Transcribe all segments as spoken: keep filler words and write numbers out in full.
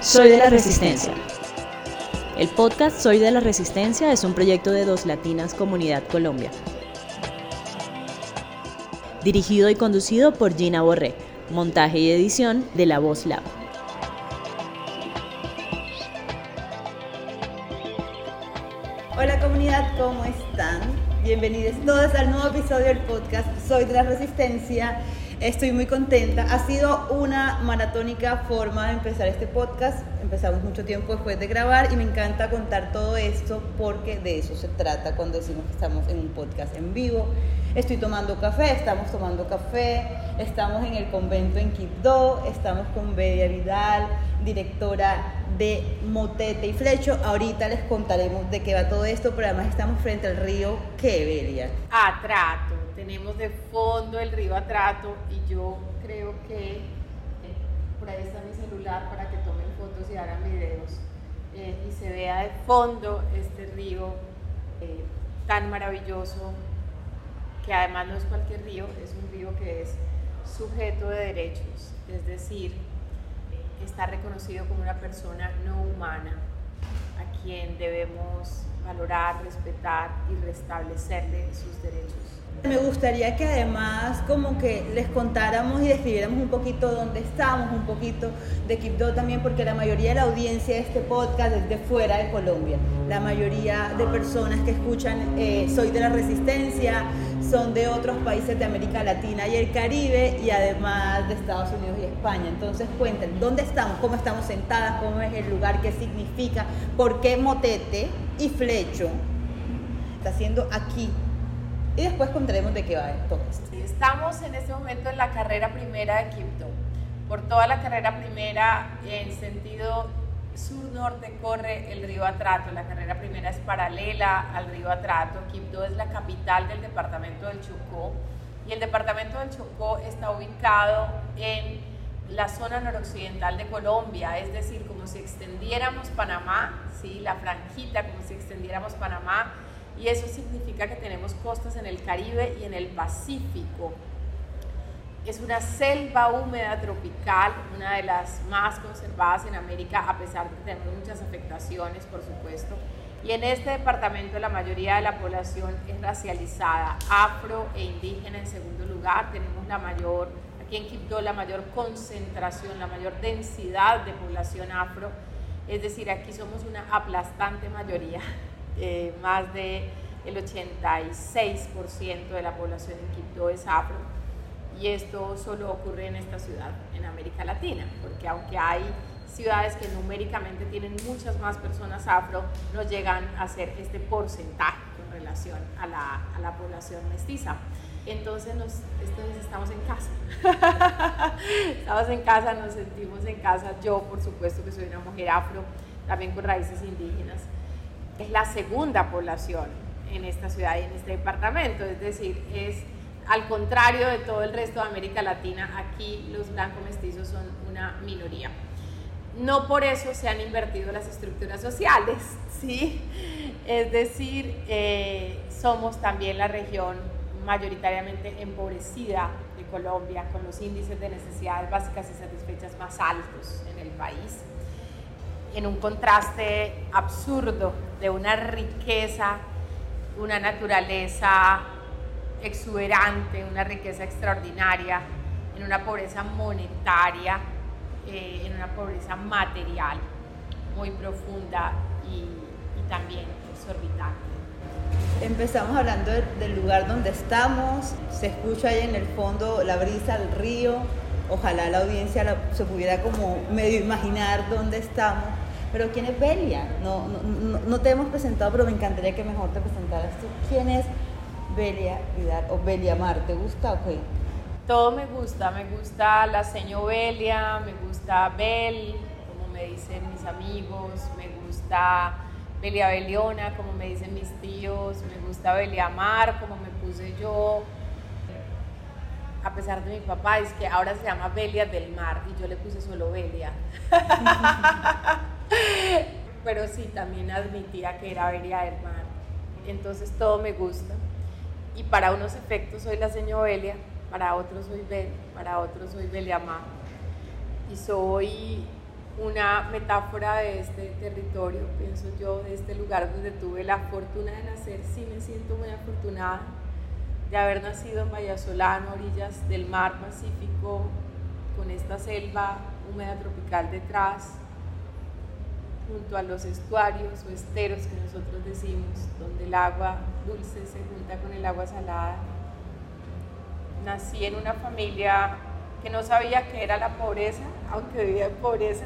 Soy de la Resistencia. El podcast Soy de la Resistencia es un proyecto de Dos Latinas Comunidad Colombia. Dirigido y conducido por Gina Borré. Montaje y edición de La Voz Lab. Hola comunidad, ¿cómo están? Bienvenidos todos al nuevo episodio del podcast Soy de la Resistencia. Estoy muy contenta. Ha sido una maratónica forma de empezar este podcast. Empezamos mucho tiempo después de grabar y me encanta contar todo esto porque de eso se trata cuando decimos que estamos en un podcast en vivo. Estoy tomando café, estamos tomando café, estamos en el convento en Quibdó, estamos con Belia Vidal, directora de Motete y Flecho. Ahorita les contaremos de qué va todo esto, pero además estamos frente al río, ¿qué, Belia? Atrato. Tenemos de fondo el río Atrato y yo creo que, eh, por ahí está mi celular para que tomen fotos y hagan videos eh, y se vea de fondo este río eh, tan maravilloso, que además no es cualquier río, es un río que es sujeto de derechos, es decir, eh, está reconocido como una persona no humana a quien debemos valorar, respetar y restablecerle sus derechos. Me gustaría que además como que les contáramos y describiéramos un poquito dónde estamos, un poquito de Quibdó también, porque la mayoría de la audiencia de este podcast es de fuera de Colombia. La mayoría de personas que escuchan eh, Soy de la Resistencia son de otros países de América Latina y el Caribe y además de Estados Unidos y España. Entonces cuenten, ¿dónde estamos? ¿Cómo estamos sentadas? ¿Cómo es el lugar? ¿Qué significa? ¿Por qué Motete y Flecho está haciendo aquí? Y después contaremos de qué va todo esto. Estamos en este momento en la carrera primera de Quibdó. Por toda la carrera primera, en sentido sur-norte, corre el río Atrato. La carrera primera es paralela al río Atrato. Quibdó es la capital del departamento del Chocó. Y el departamento del Chocó está ubicado en la zona noroccidental de Colombia, es decir, como si extendiéramos Panamá, ¿sí? La franjita, como si extendiéramos Panamá. Y eso significa que tenemos costas en el Caribe y en el Pacífico. Es una selva húmeda tropical, una de las más conservadas en América, a pesar de que tenemos muchas afectaciones, por supuesto. Y en este departamento la mayoría de la población es racializada, afro e indígena en segundo lugar. Tenemos la mayor, aquí en Quibdó, la mayor concentración, la mayor densidad de población afro. Es decir, aquí somos una aplastante mayoría. Eh, más del ochenta y seis por ciento de la población en Quibdó es afro, y esto solo ocurre en esta ciudad, en América Latina, porque aunque hay ciudades que numéricamente tienen muchas más personas afro, no llegan a ser este porcentaje con relación a la, a la población mestiza. Entonces, nos, entonces estamos en casa, estamos en casa, nos sentimos en casa. Yo, por supuesto, que soy una mujer afro, también con raíces indígenas. Es la segunda población en esta ciudad y en este departamento, es decir, es al contrario de todo el resto de América Latina, aquí los blancos mestizos son una minoría. No por eso se han invertido las estructuras sociales, ¿sí? Es decir, eh, somos también la región mayoritariamente empobrecida de Colombia, con los índices de necesidades básicas y satisfechas más altos en el país, en un contraste absurdo de una riqueza, una naturaleza exuberante, una riqueza extraordinaria, en una pobreza monetaria, eh, en una pobreza material muy profunda y, y también exorbitante. Empezamos hablando de, del lugar donde estamos, se escucha ahí en el fondo la brisa del río. Ojalá la audiencia la, se pudiera como medio imaginar dónde estamos. Pero ¿quién es Belia? No, no, no, no te hemos presentado, pero me encantaría que mejor te presentaras tú. ¿Quién es Belia Vidal o Belia Mar? ¿Te gusta o qué? Todo me gusta, me gusta la seño Belia, me gusta Bel, como me dicen mis amigos, me gusta Belia Beliona, como me dicen mis tíos, me gusta Belia Mar, como me puse yo. A pesar de mi papá, es que ahora se llama Belia del Mar y yo le puse solo Belia. Pero sí, también admitía que era Belia del Mar. Entonces todo me gusta. Y para unos efectos soy la seño Belia, para otros soy Bel, para otros soy Belia Mar. Y soy una metáfora de este territorio, pienso yo, de este lugar donde tuve la fortuna de nacer. Sí me siento muy afortunada de haber nacido en Vallasolano, a orillas del mar Pacífico, con esta selva húmeda tropical detrás, junto a los estuarios o esteros que nosotros decimos, donde el agua dulce se junta con el agua salada. Nací en una familia que no sabía qué era la pobreza, aunque vivía en pobreza.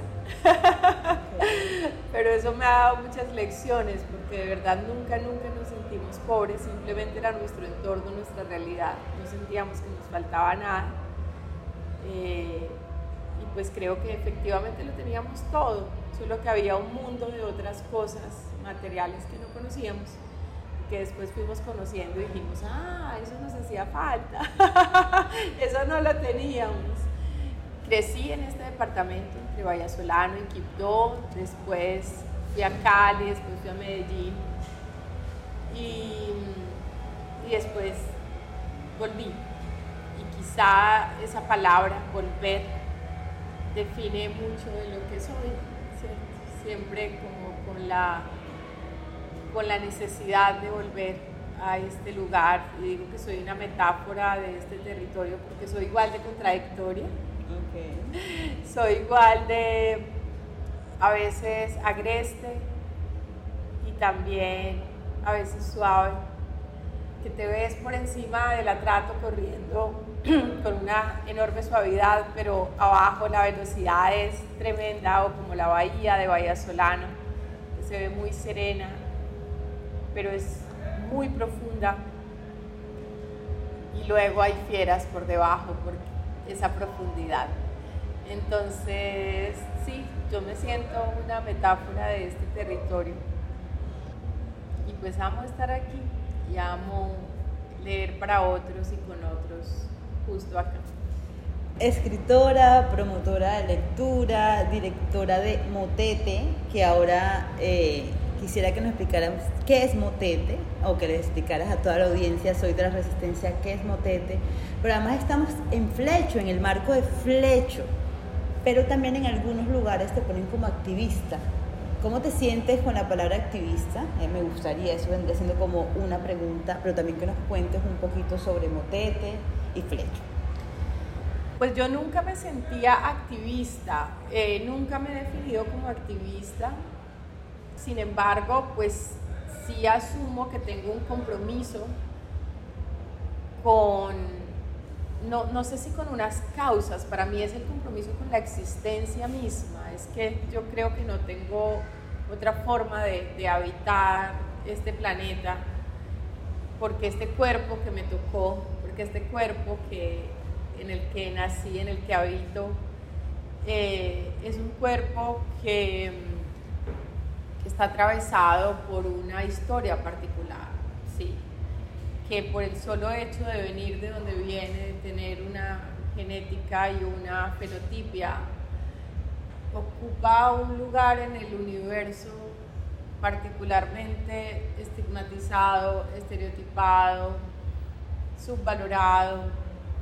Pero eso me ha dado muchas lecciones, porque de verdad nunca, nunca nos sentimos pobres, simplemente era nuestro entorno, nuestra realidad, no sentíamos que nos faltaba nada. Eh, y pues creo que efectivamente lo teníamos todo, solo que había un mundo de otras cosas materiales que no conocíamos, que después fuimos conociendo y dijimos, ah, eso nos hacía falta, eso no lo teníamos. Crecí en este departamento entre Vallasolano y Quibdó, después fui a Cali, después fui a Medellín y, y después volví. Y quizá esa palabra, volver, define mucho de lo que soy, ¿cierto? Siempre como con la, con la necesidad de volver a este lugar, y digo que soy una metáfora de este territorio porque soy igual de contradictoria. Okay. Soy igual de a veces agreste y también a veces suave, que te ves por encima del atrato corriendo con una enorme suavidad, pero abajo la velocidad es tremenda, o como la bahía de Vallasolano, que se ve muy serena, pero es muy profunda, y luego hay fieras por debajo, porque esa profundidad. Entonces, sí, yo me siento una metáfora de este territorio, y pues amo estar aquí y amo leer para otros y con otros justo acá. Escritora, promotora de lectura, directora de Motete, que ahora eh, quisiera que nos explicaras qué es Motete, o que le explicaras a toda la audiencia, Soy de la Resistencia, qué es Motete. Pero además estamos en Flecho, en el marco de Flecho, pero también en algunos lugares te ponen como activista. ¿Cómo te sientes con la palabra activista? Eh, me gustaría, eso vendría siendo como una pregunta, pero también que nos cuentes un poquito sobre Motete y Flecho. Pues yo nunca me sentía activista, eh, nunca me he definido como activista. Sin embargo, pues sí asumo que tengo un compromiso con, no, no sé si con unas causas, para mí es el compromiso con la existencia misma. Es que yo creo que no tengo otra forma de, de habitar este planeta, porque este cuerpo que me tocó, porque este cuerpo que, en el que nací, en el que habito, eh, es un cuerpo que, que está atravesado por una historia particular, ¿sí? Que por el solo hecho de venir de donde viene, de tener una genética y una fenotipia, ocupa un lugar en el universo particularmente estigmatizado, estereotipado, subvalorado.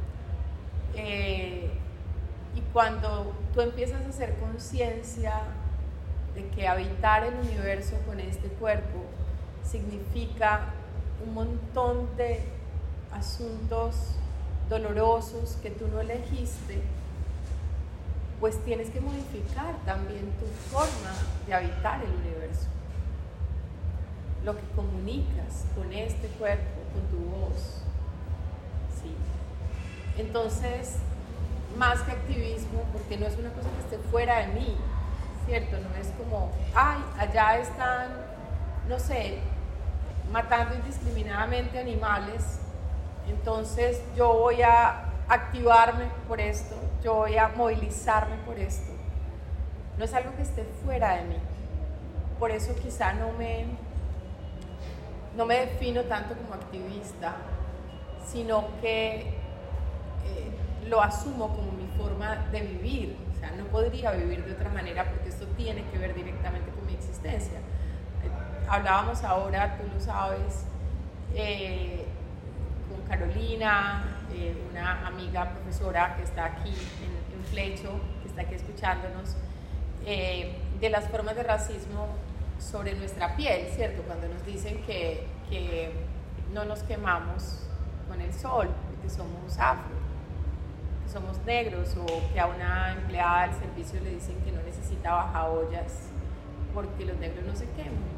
Eh, y cuando tú empiezas a hacer conciencia de que habitar el universo con este cuerpo significa un montón de asuntos dolorosos que tú no elegiste, pues tienes que modificar también tu forma de habitar el universo, lo que comunicas con este cuerpo, con tu voz, ¿sí? Entonces, más que activismo, porque no es una cosa que esté fuera de mí, ¿cierto? No es como, ay, allá están, no sé, matando indiscriminadamente animales, entonces yo voy a activarme por esto, yo voy a movilizarme por esto. No es algo que esté fuera de mí. Por eso quizá no me, no me defino tanto como activista, sino que eh, lo asumo como mi forma de vivir. O sea, no podría vivir de otra manera porque esto tiene que ver directamente con mi existencia. Eh, hablábamos ahora, tú lo sabes, eh, con Carolina, eh, una amiga profesora que está aquí en, en Flecho, que está aquí escuchándonos, eh, de las formas de racismo sobre nuestra piel, ¿cierto? Cuando nos dicen que, que no nos quemamos con el sol, que somos afro, que somos negros, o que a una empleada del servicio le dicen que no necesita bajaollas porque los negros no se queman.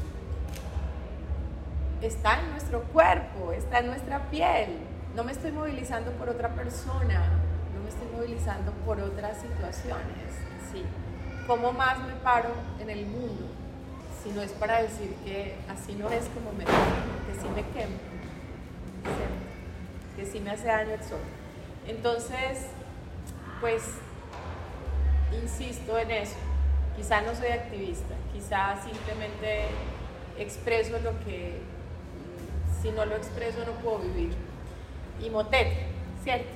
Está en nuestro cuerpo, está en nuestra piel. No me estoy movilizando por otra persona, no me estoy movilizando por otras situaciones. ¿Sí? ¿Cómo más me paro en el mundo si no es para decir que así no es como me quemo, que sí me quemo, ¿sí? Que sí me hace daño el sol? Entonces, pues, insisto en eso. Quizá no soy activista, quizá simplemente expreso lo que, si no lo expreso, no puedo vivir. Y motete, ¿cierto?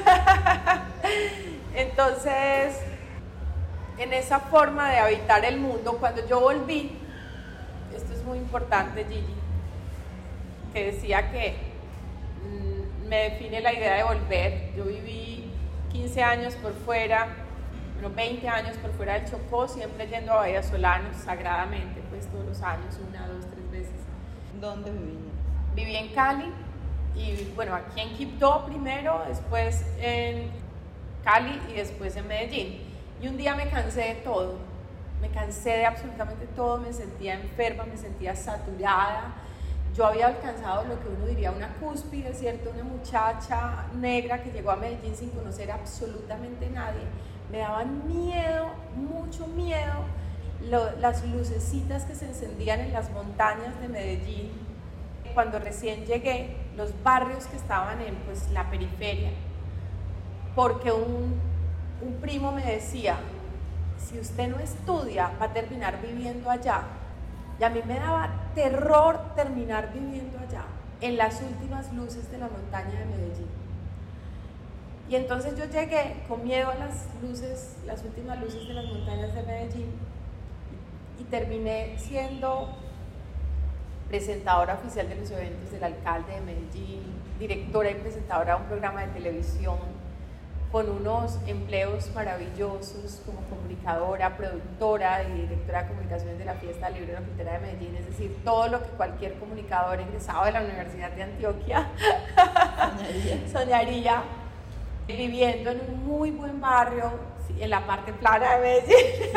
Entonces, en esa forma de habitar el mundo, cuando yo volví, esto es muy importante, Gigi, que decía que mmm, me define la idea de volver. Yo viví quince años por fuera, bueno, veinte años por fuera del Chocó, siempre yendo a Bahía Solano, sagradamente, pues todos los años, una, dos, tres veces. ¿Dónde viví? Viví en Cali, y bueno, aquí en Quibdó primero, después en Cali y después en Medellín. Y un día me cansé de todo, me cansé de absolutamente todo, me sentía enferma, me sentía saturada. Yo había alcanzado lo que uno diría una cúspide, ¿cierto? Una muchacha negra que llegó a Medellín sin conocer absolutamente nadie. Me daban miedo, mucho miedo, lo, las lucecitas que se encendían en las montañas de Medellín. Cuando recién llegué, los barrios que estaban en pues, la periferia, porque un, un primo me decía, si usted no estudia, va a terminar viviendo allá. Y a mí me daba terror terminar viviendo allá, en las últimas luces de la montaña de Medellín. Y entonces yo llegué con miedo a las luces, las últimas luces de las montañas de Medellín, y terminé siendo presentadora oficial de los eventos del alcalde de Medellín, directora y presentadora de un programa de televisión, con unos empleos maravillosos como comunicadora, productora y directora de comunicaciones de la Fiesta Libre de la Frontera de Medellín, es decir, todo lo que cualquier comunicador egresado de la Universidad de Antioquia soñaría. soñaría, viviendo en un muy buen barrio, en la parte plana de Medellín.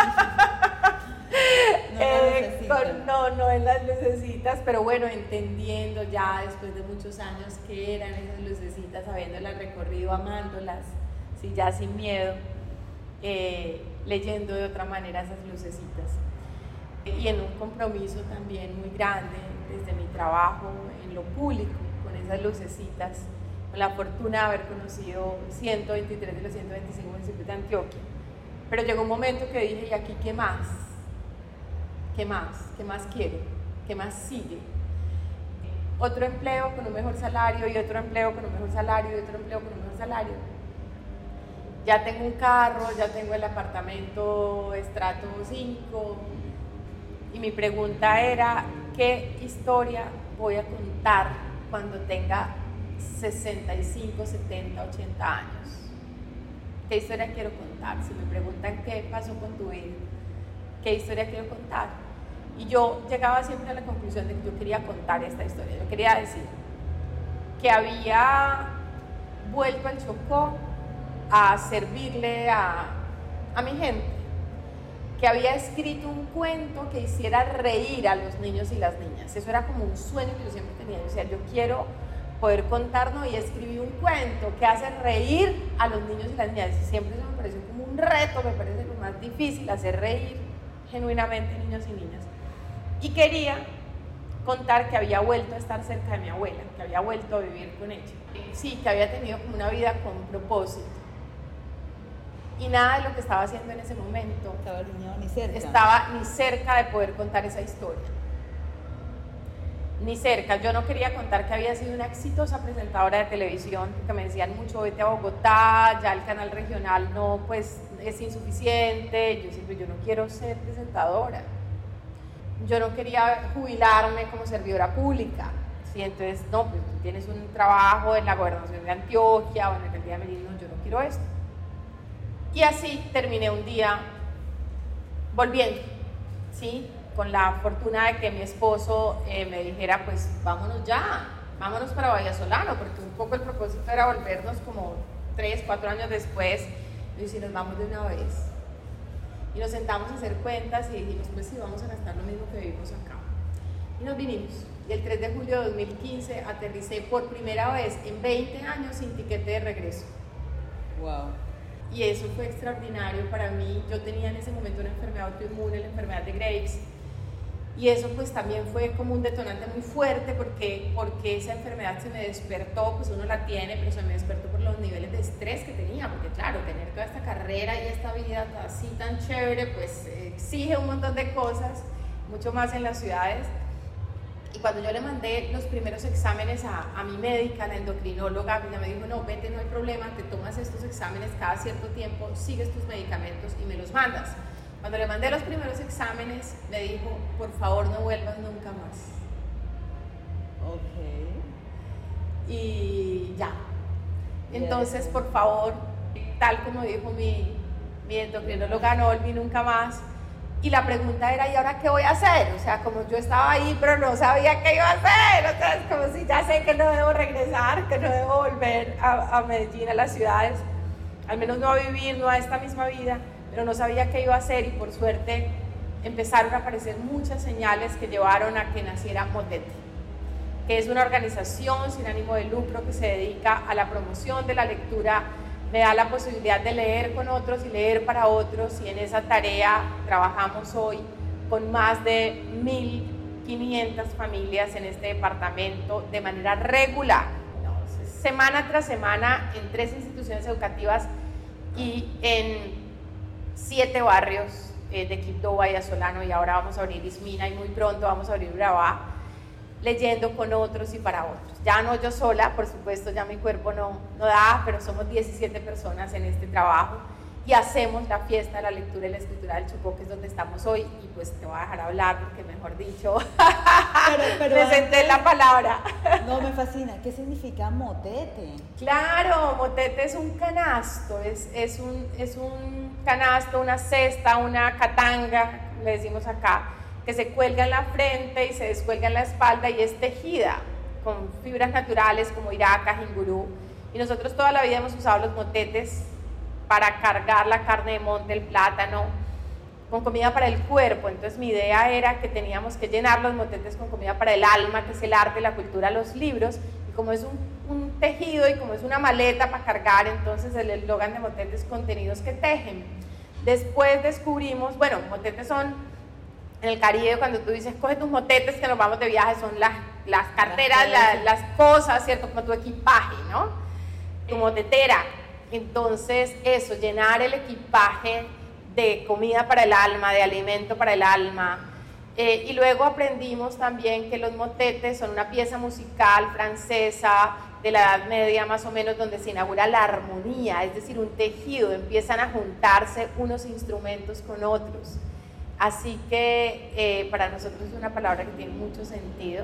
No, eh, con, no, no en las lucecitas, pero bueno, entendiendo ya después de muchos años qué eran esas lucecitas, habiéndolas recorrido, amándolas, ¿sí? Ya sin miedo, eh, leyendo de otra manera esas lucecitas. Y en un compromiso también muy grande desde mi trabajo en lo público, con esas lucecitas, con la fortuna de haber conocido ciento veintitrés de los ciento veinticinco municipios de Antioquia. Pero llegó un momento que dije, ¿y aquí qué más? ¿Qué más? ¿Qué más quiere? ¿Qué más sigue? Otro empleo con un mejor salario y otro empleo con un mejor salario y otro empleo con un mejor salario. Ya tengo un carro, ya tengo el apartamento estrato cinco, y mi pregunta era, ¿qué historia voy a contar cuando tenga sesenta y cinco, setenta, ochenta años? ¿Qué historia quiero contar? Si me preguntan qué pasó con tu vida, ¿qué historia quiero contar? Y yo llegaba siempre a la conclusión de que yo quería contar esta historia. Yo quería decir que había vuelto al Chocó a servirle a, a mi gente, que había escrito un cuento que hiciera reír a los niños y las niñas. Eso era como un sueño que yo siempre tenía. Yo decía, yo quiero poder contarnos, y escribí un cuento que hace reír a los niños y las niñas. Y siempre eso me pareció como un reto, me parece lo más difícil, hacer reír genuinamente niños y niñas. Y quería contar que había vuelto a estar cerca de mi abuela, que había vuelto a vivir con ella. Sí, que había tenido como una vida con propósito. Y nada de lo que estaba haciendo en ese momento estaba alineado ni cerca. Estaba ni cerca de poder contar esa historia. Ni cerca. Yo no quería contar que había sido una exitosa presentadora de televisión, porque me decían mucho, vete a Bogotá, ya el canal regional no, pues es insuficiente. Yo siempre, yo no quiero ser presentadora. Yo no quería jubilarme como servidora pública. ¿Sí? Entonces, no, pues tú tienes un trabajo en la gobernación de Antioquia o en la alcaldía de Medellín, no, yo no quiero esto. Y así terminé un día volviendo, ¿sí? Con la fortuna de que mi esposo eh, me dijera, pues vámonos ya, vámonos para Vallasolano, porque un poco el propósito era volvernos como tres, cuatro años después, y si nos vamos de una vez. Y nos sentamos a hacer cuentas y dijimos, pues sí, vamos a gastar lo mismo que vivimos acá. Y nos vinimos. Y el tres de julio de dos mil quince aterricé por primera vez en veinte años sin tiquete de regreso. Wow. Y eso fue extraordinario para mí. Yo tenía en ese momento una enfermedad autoinmune, la enfermedad de Graves. Y eso pues también fue como un detonante muy fuerte porque, porque esa enfermedad se me despertó, pues uno la tiene, pero se me despertó por los niveles de estrés que tenía, porque claro, tener toda esta carrera y esta vida así tan chévere, pues exige un montón de cosas, mucho más en las ciudades. Y cuando yo le mandé los primeros exámenes a, a mi médica, la endocrinóloga, ella me dijo, no, vete, no hay problema, te tomas estos exámenes cada cierto tiempo, sigues tus medicamentos y me los mandas. Cuando le mandé los primeros exámenes, me dijo, por favor no vuelvas nunca más. Ok. Y ya. Entonces, yes. Por favor, tal como dijo mi, mi endocrinóloga, no volví nunca más. Y la pregunta era, ¿y ahora qué voy a hacer? O sea, como yo estaba ahí, pero no sabía qué iba a hacer. O sea, es como si ya sé que no debo regresar, que no debo volver a, a Medellín, a las ciudades, al menos no a vivir, no a esta misma vida. Pero no sabía qué iba a hacer y por suerte empezaron a aparecer muchas señales que llevaron a que naciera Motete, que es una organización sin ánimo de lucro que se dedica a la promoción de la lectura, me da la posibilidad de leer con otros y leer para otros, y en esa tarea trabajamos hoy con más de mil quinientas familias en este departamento de manera regular, semana tras semana en tres instituciones educativas y en siete barrios eh, de Quibdó, Vallasolano, y ahora vamos a abrir Ismina y muy pronto vamos a abrir Urabá, leyendo con otros y para otros. Ya no yo sola, por supuesto, ya mi cuerpo no, no da, pero somos diecisiete personas en este trabajo y hacemos la fiesta de la lectura y la escritura del Chocó, que es donde estamos hoy, y pues te voy a dejar hablar porque, mejor dicho, pero, pero me senté en la palabra. No, me fascina. ¿Qué significa motete? Claro, motete es un canasto, es, es, un, es un canasto, una cesta, una catanga, le decimos acá, que se cuelga en la frente y se descuelga en la espalda y es tejida con fibras naturales como iraca, jingurú. Y nosotros toda la vida hemos usado los motetes para cargar la carne de monte, el plátano, con comida para el cuerpo. Entonces mi idea era que teníamos que llenar los motetes con comida para el alma, que es el arte, la cultura, los libros. Y como es un, un tejido y como es una maleta para cargar, entonces el eslogan de Motete es contenidos que tejen. Después descubrimos, bueno, motetes son, en el Caribe cuando tú dices, coge tus motetes que nos vamos de viaje, son las, las carteras, la, las cosas, ¿cierto? Como tu equipaje, ¿no? Tu motetera. Entonces eso, llenar el equipaje de comida para el alma, de alimento para el alma. Eh, y luego aprendimos también que los motetes son una pieza musical francesa de la Edad Media más o menos, donde se inaugura la armonía, es decir, un tejido, empiezan a juntarse unos instrumentos con otros. Así que eh, para nosotros es una palabra que tiene mucho sentido,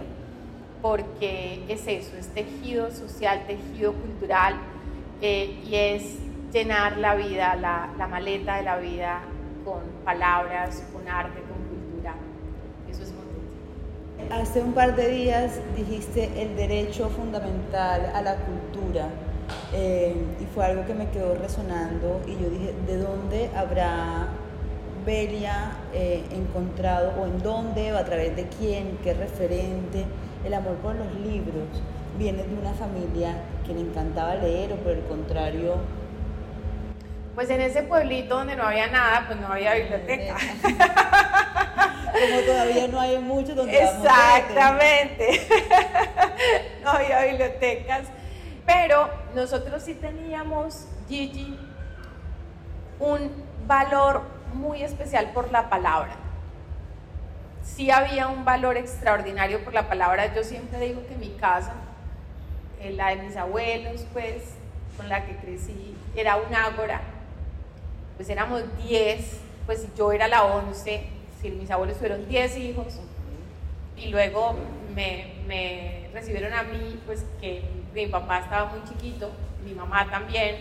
porque es eso, es tejido social, tejido cultural, eh, y es llenar la vida, la, la maleta de la vida con palabras, con arte, con cultura. Eso es Motete. Hace un par de días dijiste el derecho fundamental a la cultura, eh, y fue algo que me quedó resonando, y yo dije, ¿de dónde habrá Belia eh, encontrado, o en dónde, o a través de quién, qué referente? El amor por los libros viene de una familia que le encantaba leer, o por el contrario? Pues en ese pueblito donde no había nada, pues no había biblioteca. Como todavía no hay mucho donde exactamente, no había bibliotecas, pero nosotros sí teníamos, Gigi, un valor muy especial por la palabra. Sí había un valor extraordinario por la palabra. Yo siempre digo que mi casa, eh, la de mis abuelos, pues, con la que crecí, era un ágora. Pues éramos diez, pues yo era la once, si mis abuelos tuvieron diez hijos, y luego me, me recibieron a mí, pues que mi papá estaba muy chiquito, mi mamá también,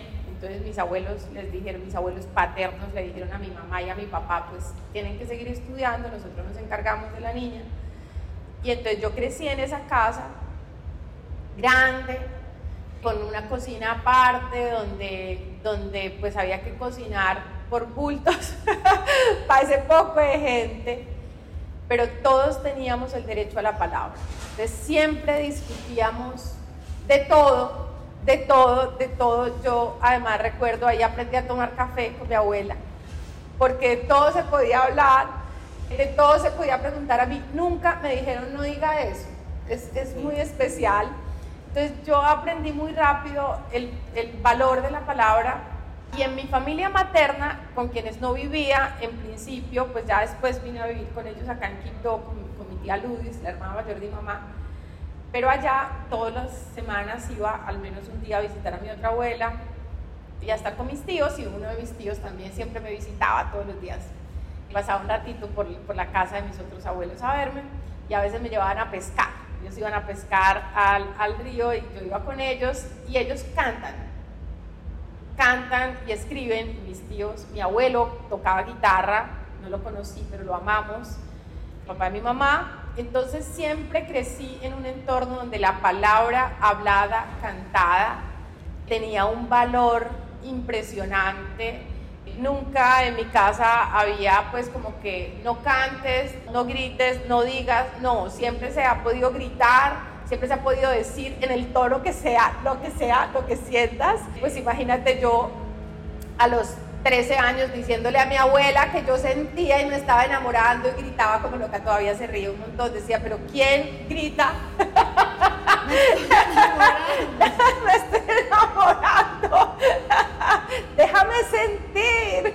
entonces mis abuelos les dijeron, mis abuelos paternos le dijeron a mi mamá y a mi papá, pues tienen que seguir estudiando, nosotros nos encargamos de la niña. Y entonces yo crecí en esa casa grande, con una cocina aparte, donde, donde pues había que cocinar por bultos para ese poco de gente, pero todos teníamos el derecho a la palabra. Entonces siempre discutíamos de todo, de todo, de todo. Yo además recuerdo, ahí aprendí a tomar café con mi abuela, porque de todo se podía hablar, de todo se podía preguntar. A mí nunca me dijeron no diga eso, es, es muy especial. Entonces yo aprendí muy rápido el, el valor de la palabra, y en mi familia materna, con quienes no vivía en principio, pues ya después vine a vivir con ellos acá en Quibdó, con, con mi tía Ludis, la hermana mayor de mi mamá, pero allá todas las semanas iba al menos un día a visitar a mi otra abuela y a estar con mis tíos, y uno de mis tíos también siempre me visitaba todos los días. Pasaba un ratito por, por la casa de mis otros abuelos a verme, y a veces me llevaban a pescar. Ellos iban a pescar al, al río y yo iba con ellos, y ellos cantan, cantan y escriben. Mis tíos, mi abuelo tocaba guitarra, no lo conocí pero lo amamos, papá de mi mamá. Entonces siempre crecí en un entorno donde la palabra hablada, cantada, tenía un valor impresionante. Nunca en mi casa había pues como que no cantes, no grites, no digas, no, siempre se ha podido gritar, siempre se ha podido decir en el tono que sea, lo que sea, lo que sientas. Pues imagínate yo a los trece años diciéndole a mi abuela que yo sentía y me estaba enamorando, y gritaba como loca. Todavía se ríe un montón, decía, pero ¿quién grita? Me estoy enamorando, déjame sentir.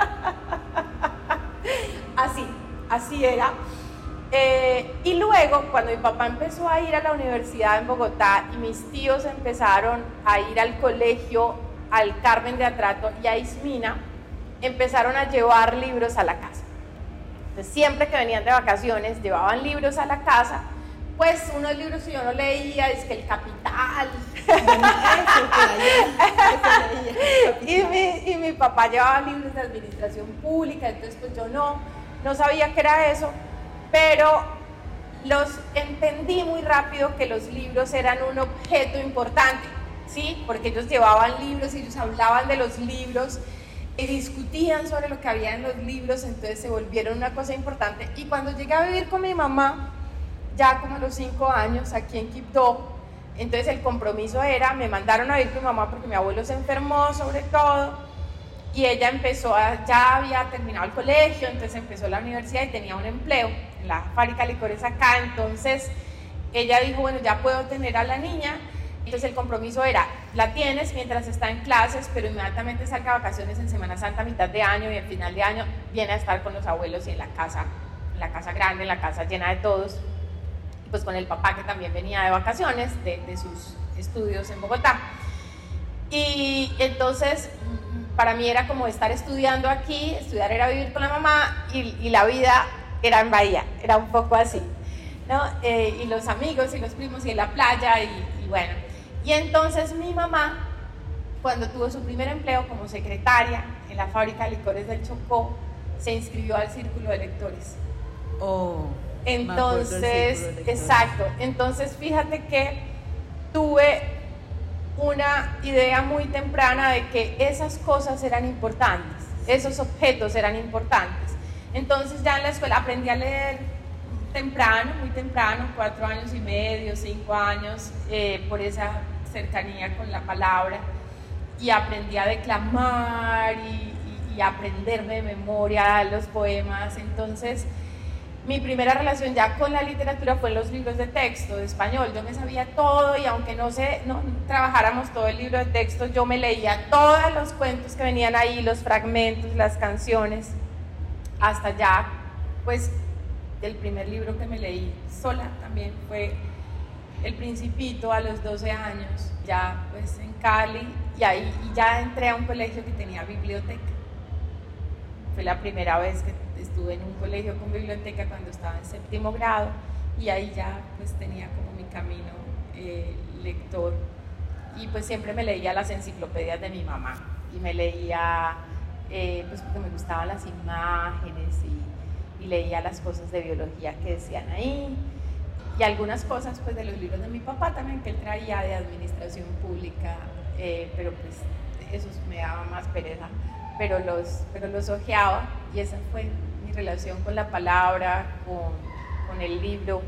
Así, así era. Eh, y luego, cuando mi papá empezó a ir a la universidad en Bogotá y mis tíos empezaron a ir al colegio, al Carmen de Atrato y a Ismina, empezaron a llevar libros a la casa. Entonces, siempre que venían de vacaciones, llevaban libros a la casa. Pues unos libros que yo no leía, es que El Capital. y, mi, y mi papá llevaba libros de administración pública, entonces pues yo no, no sabía qué era eso, pero los entendí muy rápido que los libros eran un objeto importante, ¿sí? Porque ellos llevaban libros y ellos hablaban de los libros y discutían sobre lo que había en los libros, entonces se volvieron una cosa importante. Y cuando llegué a vivir con mi mamá, ya como a los cinco años, aquí en Quibdó, entonces el compromiso era, me mandaron a vivir con mi mamá porque mi abuelo se enfermó sobre todo, y ella empezó, a, ya había terminado el colegio, entonces empezó la universidad y tenía un empleo en la fábrica de licores acá. Entonces ella dijo, bueno, ya puedo tener a la niña. Entonces el compromiso era, la tienes mientras está en clases, pero inmediatamente salga a vacaciones en Semana Santa, mitad de año y al final de año viene a estar con los abuelos y en la casa, en la casa grande, en la casa llena de todos, pues con el papá que también venía de vacaciones de, de sus estudios en Bogotá. Y entonces para mí era como estar estudiando aquí, estudiar era vivir con la mamá, y, y la vida era en Bahía, era un poco así, ¿no? Eh, y los amigos y los primos y en la playa y, y bueno. Y entonces mi mamá, cuando tuvo su primer empleo como secretaria en la fábrica de licores del Chocó, se inscribió al círculo de lectores. Oh, entonces, exacto, entonces fíjate que tuve una idea muy temprana de que esas cosas eran importantes, esos objetos eran importantes. Entonces ya en la escuela aprendí a leer temprano, muy temprano, cuatro años y medio, cinco años, eh, por esa cercanía con la palabra, y aprendí a declamar y, y, y aprenderme de memoria los poemas. Entonces mi primera relación ya con la literatura fue en los libros de texto de español. Yo me sabía todo, y aunque no, se, no trabajáramos todo el libro de texto, yo me leía todos los cuentos que venían ahí, los fragmentos, las canciones, hasta ya, pues, el primer libro que me leí sola también fue El Principito a los doce años, ya pues en Cali, y ahí y ya entré a un colegio que tenía biblioteca. Fue la primera vez que estuve en un colegio con biblioteca, cuando estaba en séptimo grado, y ahí ya pues tenía como mi camino eh, lector, y pues siempre me leía las enciclopedias de mi mamá. y me leía, eh, pues porque me gustaban las imágenes y, y leía las cosas de biología que decían ahí y algunas cosas pues de los libros de mi papá también que él traía de administración pública, eh, pero pues eso me daba más pereza, pero los, pero los hojeaba y esa fue mi relación con la palabra, con, con el libro,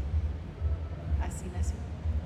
así nació.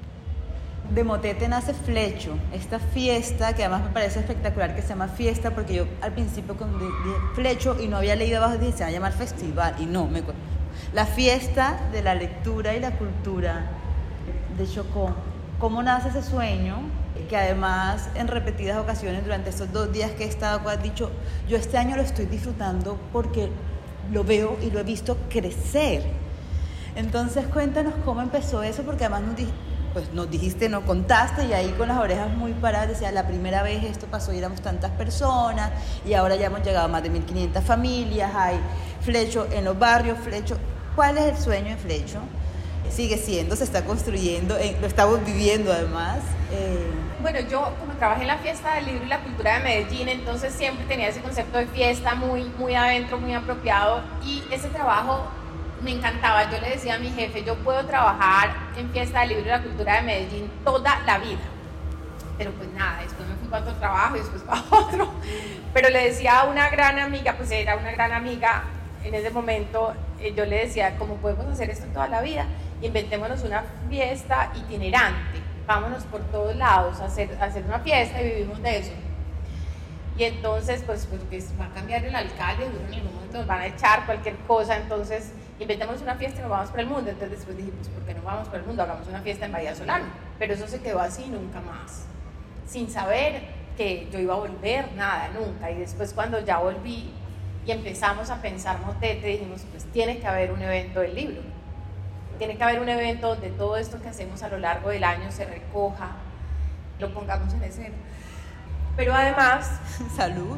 De Motete nace Flecho, esta fiesta que además me parece espectacular que se llama fiesta, porque yo al principio cuando dije Flecho y no había leído abajo dije se va a llamar festival y no, me la fiesta de la lectura y la cultura de Chocó. ¿Cómo nace ese sueño? Que además en repetidas ocasiones durante estos dos días que he estado has dicho, yo este año lo estoy disfrutando porque lo veo y lo he visto crecer. Entonces cuéntanos cómo empezó eso, porque además nos dijiste, pues nos dijiste, nos contaste y ahí con las orejas muy paradas decía, la primera vez esto pasó y éramos tantas personas y ahora ya hemos llegado a más de mil quinientas familias, hay Flecho en los barrios, Flecho. ¿Cuál es el sueño de Flecho? Sigue siendo, se está construyendo, eh, lo estamos viviendo además. Eh... Bueno, yo como trabajé en la Fiesta del Libro y la Cultura de Medellín, entonces siempre tenía ese concepto de fiesta muy, muy adentro, muy apropiado y ese trabajo me encantaba. Yo le decía a mi jefe, yo puedo trabajar en Fiesta del Libro y la Cultura de Medellín toda la vida, pero pues nada, después me fui para otro trabajo y después para otro, pero le decía a una gran amiga, pues era una gran amiga en ese momento, eh, yo le decía, ¿cómo podemos hacer esto toda la vida? Inventémonos una fiesta itinerante, vámonos por todos lados a hacer, a hacer una fiesta y vivimos de eso. Y entonces, pues, porque va a cambiar el alcalde, en algún momento nos van a echar cualquier cosa, entonces inventemos una fiesta y nos vamos por el mundo. Entonces después dije, pues, ¿por qué no vamos por el mundo? Hagamos una fiesta en Bahía Solano. Pero eso se quedó así, nunca más, sin saber que yo iba a volver, nada, nunca. Y después cuando ya volví y empezamos a pensar Motete, dijimos, pues tiene que haber un evento del libro. Tiene que haber un evento donde todo esto que hacemos a lo largo del año se recoja, lo pongamos en escena. Pero además... ¡Salud!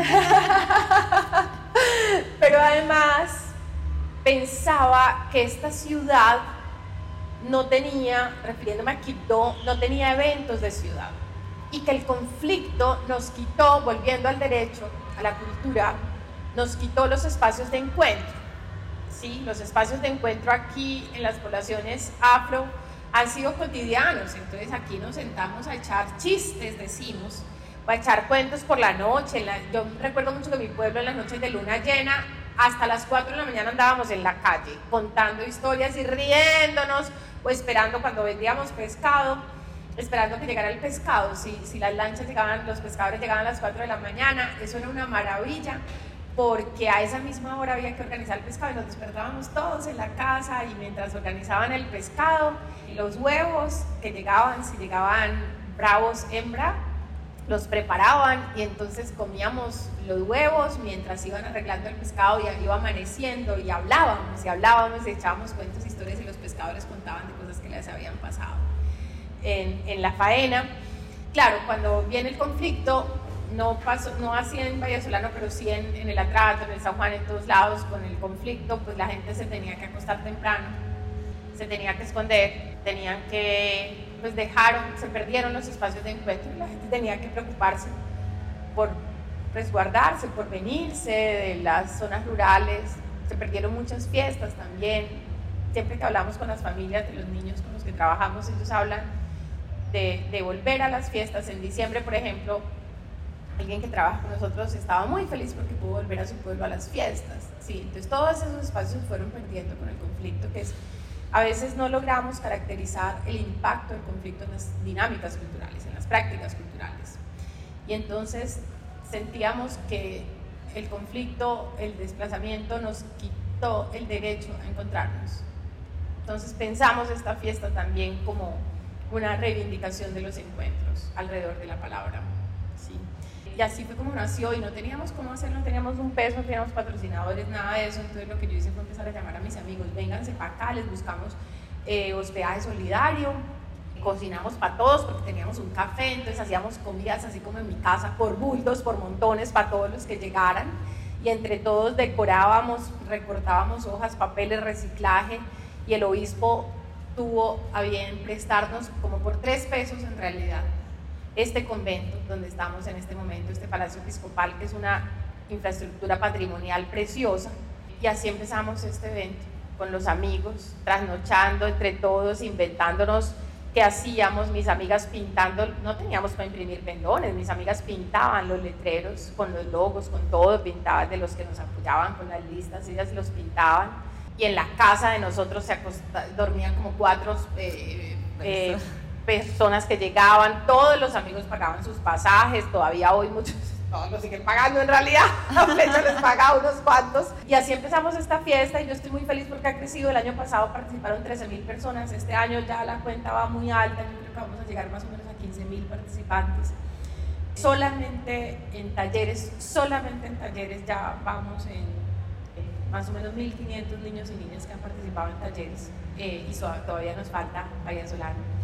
Pero además pensaba que esta ciudad no tenía, refiriéndome a Quibdó, no tenía eventos de ciudad. Y que el conflicto nos quitó, volviendo al derecho, a la cultura, nos quitó los espacios de encuentro. Sí, los espacios de encuentro aquí en las poblaciones afro han sido cotidianos, entonces aquí nos sentamos a echar chistes, decimos, o a echar cuentos por la noche. La, yo recuerdo mucho que en mi pueblo en las noches de luna llena, hasta las cuatro de la mañana andábamos en la calle contando historias y riéndonos o esperando cuando vendíamos pescado, esperando que llegara el pescado. Si, si las lanchas llegaban, los pescadores llegaban a las cuatro de la mañana, eso era una maravilla, porque a esa misma hora había que organizar el pescado y nos despertábamos todos en la casa y mientras organizaban el pescado, los huevos que llegaban, si llegaban bravos hembra, los preparaban y entonces comíamos los huevos mientras iban arreglando el pescado y iba amaneciendo y hablábamos y hablábamos y echábamos cuentos, historias y los pescadores contaban de cosas que les habían pasado en, en la faena. Claro, cuando viene el conflicto, no pasó, no así en Bahía Solano, pero sí en, en el Atrato, en el San Juan, en todos lados, con el conflicto, pues la gente se tenía que acostar temprano, se tenía que esconder, tenían que, pues dejaron, se perdieron los espacios de encuentro y la gente tenía que preocuparse por resguardarse, por venirse de las zonas rurales, se perdieron muchas fiestas también. Siempre que hablamos con las familias de los niños con los que trabajamos, ellos hablan de, de volver a las fiestas. En diciembre, por ejemplo, alguien que trabaja con nosotros estaba muy feliz porque pudo volver a su pueblo a las fiestas. Sí, entonces todos esos espacios fueron perdiendo con el conflicto, que es, a veces no logramos caracterizar el impacto del conflicto en las dinámicas culturales, en las prácticas culturales. Y entonces sentíamos que el conflicto, el desplazamiento nos quitó el derecho a encontrarnos. Entonces pensamos esta fiesta también como una reivindicación de los encuentros alrededor de la palabra. Y así fue como nació y no teníamos cómo hacerlo, no teníamos un peso, no teníamos patrocinadores, nada de eso. Entonces lo que yo hice fue empezar a llamar a mis amigos, vénganse para acá, les buscamos eh, hospedaje solidario, cocinamos para todos porque teníamos un café, entonces hacíamos comidas así como en mi casa, por bultos, por montones, para todos los que llegaran. Y entre todos decorábamos, recortábamos hojas, papeles, reciclaje, y el obispo tuvo a bien prestarnos como por tres pesos en realidad. este convento donde estamos en este momento, este Palacio Episcopal, que es una infraestructura patrimonial preciosa. Y así empezamos este evento, con los amigos, trasnochando entre todos, inventándonos qué hacíamos, mis amigas pintando, no teníamos para imprimir pendones, mis amigas pintaban los letreros con los logos, con todo, pintaban de los que nos apoyaban con las listas, ellas los pintaban, y en la casa de nosotros se acosta, dormían como cuatro eh, eh, personas que llegaban, todos los amigos pagaban sus pasajes, todavía hoy muchos todos lo siguen pagando en realidad, a Flecha les paga unos cuantos, y así empezamos esta fiesta, y yo estoy muy feliz porque ha crecido. El año pasado participaron trece mil personas, este año ya la cuenta va muy alta, yo creo que vamos a llegar más o menos a quince mil participantes, solamente en talleres, solamente en talleres ya vamos en eh, más o menos mil quinientos niños y niñas que han participado en talleres, eh, y so, todavía nos falta Bahía Solano.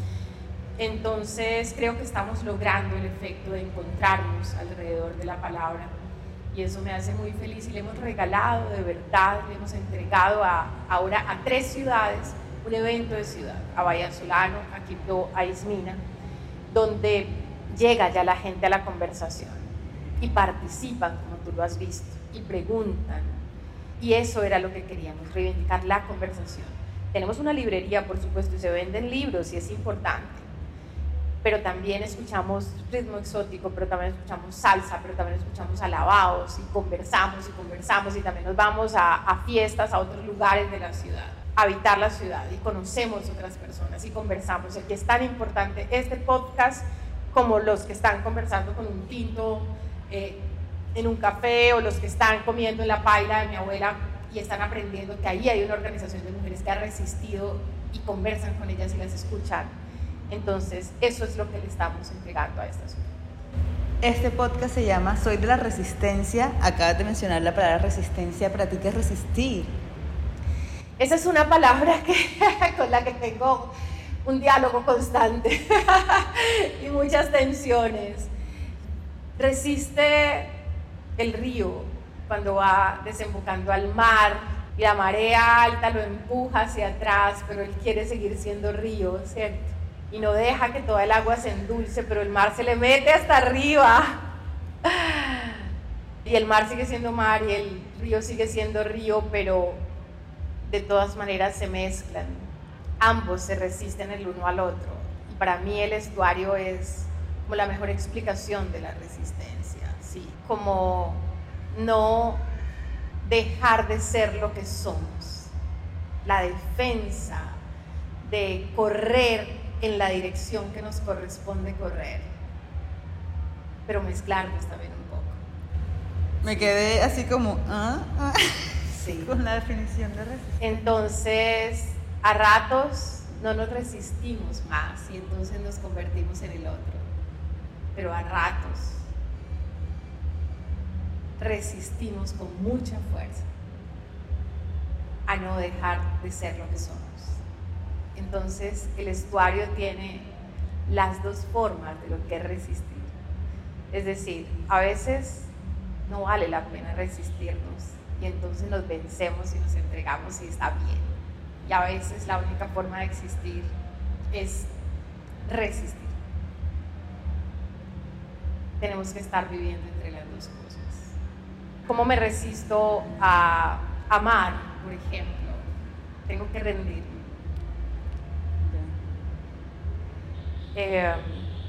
Entonces creo que estamos logrando el efecto de encontrarnos alrededor de la palabra, y eso me hace muy feliz, y le hemos regalado de verdad, le hemos entregado a, ahora a tres ciudades un evento de ciudad, a Bahía Solano, a Quibdó, a Ismina, donde llega ya la gente a la conversación y participan, como tú lo has visto, y preguntan, y eso era lo que queríamos, reivindicar la conversación. Tenemos una librería, por supuesto, y se venden libros, y es importante, pero también escuchamos ritmo exótico, pero también escuchamos salsa, pero también escuchamos alabados, y conversamos y conversamos, y también nos vamos a, a fiestas, a otros lugares de la ciudad, a habitar la ciudad, y conocemos otras personas y conversamos. El que es tan importante este podcast como los que están conversando con un tinto eh, en un café, o los que están comiendo en la paila de mi abuela y están aprendiendo que ahí hay una organización de mujeres que ha resistido, y conversan con ellas y las escuchan. Entonces, eso es lo que le estamos entregando a esta ciudad. Este podcast se llama Soy de la Resistencia. Acabas de mencionar la palabra resistencia. ¿Para ti qué es resistir? Esa es una palabra que, con la que tengo un diálogo constante y muchas tensiones. Resiste el río cuando va desembocando al mar, y la marea alta lo empuja hacia atrás, pero él quiere seguir siendo río, ¿cierto? Y no deja que toda el agua se endulce, pero el mar se le mete hasta arriba, y el mar sigue siendo mar y el río sigue siendo río, pero de todas maneras se mezclan, ambos se resisten el uno al otro, y para mí el estuario es como la mejor explicación de la resistencia, ¿sí? Como no dejar de ser lo que somos, la defensa de correr en la dirección que nos corresponde correr, pero mezclarnos también un poco. Me quedé así como, ¿ah? ¿Ah? Sí. Con la definición de resistencia. Entonces, a ratos no nos resistimos más, y entonces nos convertimos en el otro, pero a ratos resistimos con mucha fuerza a no dejar de ser lo que somos. Entonces el estuario tiene las dos formas de lo que es resistir. Es decir, a veces no vale la pena resistirnos, y entonces nos vencemos y nos entregamos, y está bien. Y a veces la única forma de existir es resistir. Tenemos que estar viviendo entre las dos cosas. ¿Cómo me resisto a amar, por ejemplo? Tengo que rendirme. Eh,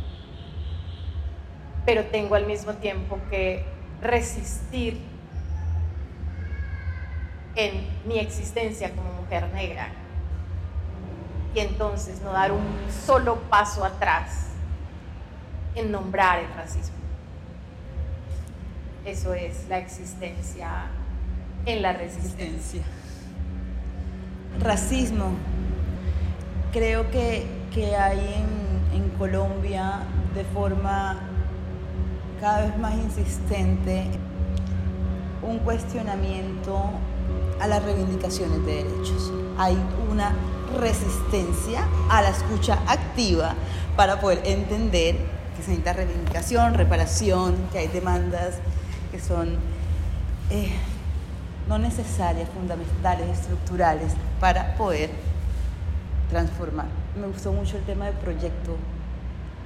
pero tengo al mismo tiempo que resistir en mi existencia como mujer negra, y entonces no dar un solo paso atrás en nombrar el racismo. Eso es la existencia en la resistencia. Racismo. Creo que, que hay en, en Colombia, de forma cada vez más insistente, un cuestionamiento a las reivindicaciones de derechos. Hay una resistencia a la escucha activa para poder entender que se necesita reivindicación, reparación, que hay demandas que son eh, no necesarias, fundamentales, estructurales para poder transformar. Me gustó mucho el tema del proyecto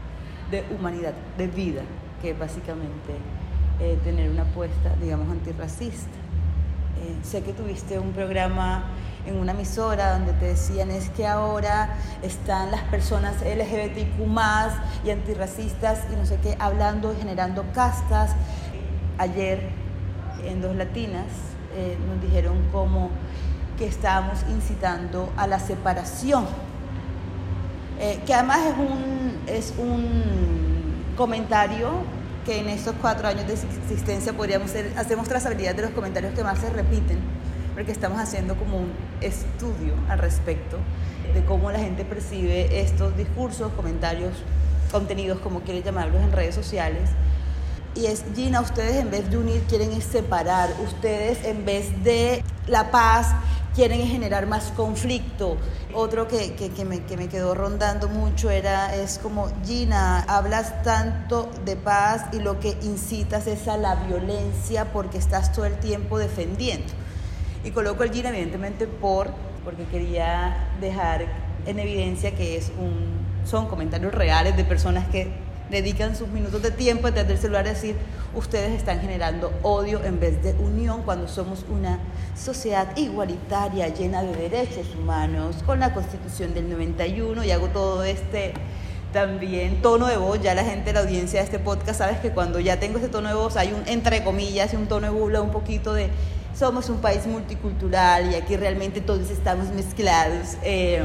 de humanidad, de vida, que es básicamente eh, tener una apuesta, digamos, antirracista. Eh, sé que tuviste un programa en una emisora donde te decían es que ahora están las personas L G B T Q más y antirracistas y no sé qué, hablando y generando castas. Ayer en Dos Latinas eh, nos dijeron como que estábamos incitando a la separación, eh, que además es un, es un comentario que en estos cuatro años de existencia podríamos ser, hacemos trazabilidad de los comentarios que más se repiten, porque estamos haciendo como un estudio al respecto de cómo la gente percibe estos discursos, comentarios, contenidos, como quiere llamarlos, en redes sociales. Y es, Gina, ustedes en vez de unir quieren es separar, ustedes en vez de la paz quieren generar más conflicto. Otro que, que, que, me, que me quedó rondando mucho era, es como, Gina, hablas tanto de paz y lo que incitas es a la violencia porque estás todo el tiempo defendiendo. Y coloco el Gina evidentemente por, porque quería dejar en evidencia que es un, son comentarios reales de personas que dedican sus minutos de tiempo detrás del celular a decir, ustedes están generando odio en vez de unión cuando somos una sociedad igualitaria, llena de derechos humanos, con la Constitución del noventa y uno, y hago todo este también tono de voz. Ya la gente de la audiencia de este podcast sabes que cuando ya tengo este tono de voz hay un, entre comillas, un tono de burla, un poquito de somos un país multicultural y aquí realmente todos estamos mezclados. Eh,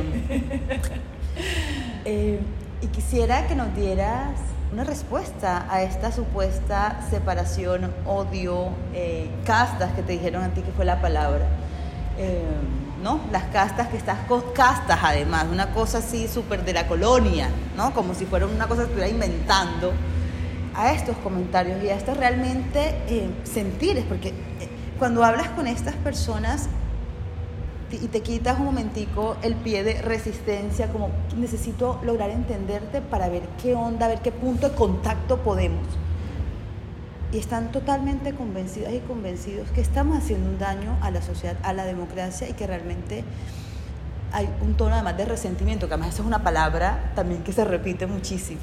eh, y quisiera que nos dieras una respuesta a esta supuesta separación, odio, eh, castas que te dijeron a ti que fue la palabra, eh, ¿no? Las castas que estás con castas además, una cosa así súper de la colonia, ¿no? Como si fuera una cosa que estuviera inventando, a estos comentarios y a estos realmente eh, sentires, porque eh, cuando hablas con estas personas y te quitas un momentico el pie de resistencia, como necesito lograr entenderte para ver qué onda, ver qué punto de contacto podemos. Y están totalmente convencidas y convencidos que estamos haciendo un daño a la sociedad, a la democracia, y que realmente hay un tono además de resentimiento, que además esa es una palabra también que se repite muchísimo.